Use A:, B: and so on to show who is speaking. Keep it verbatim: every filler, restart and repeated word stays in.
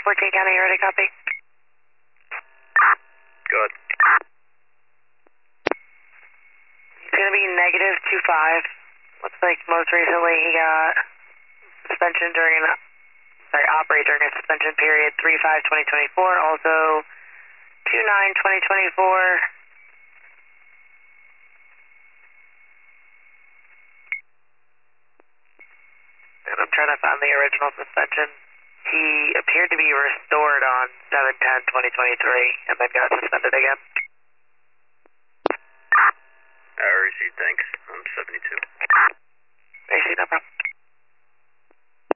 A: fourteen County, you ready to copy?
B: Good.
A: He's going to be negative two five. Looks like most recently he got suspension during an, sorry, operate during a suspension period three five twenty twenty-four, also two nine twenty twenty-four. And I'm trying to find the original suspension. He appeared to be restored on seven ten twenty twenty-three and then got suspended again.
B: I received, thanks. I'm seventy-two.
A: I see, no problem.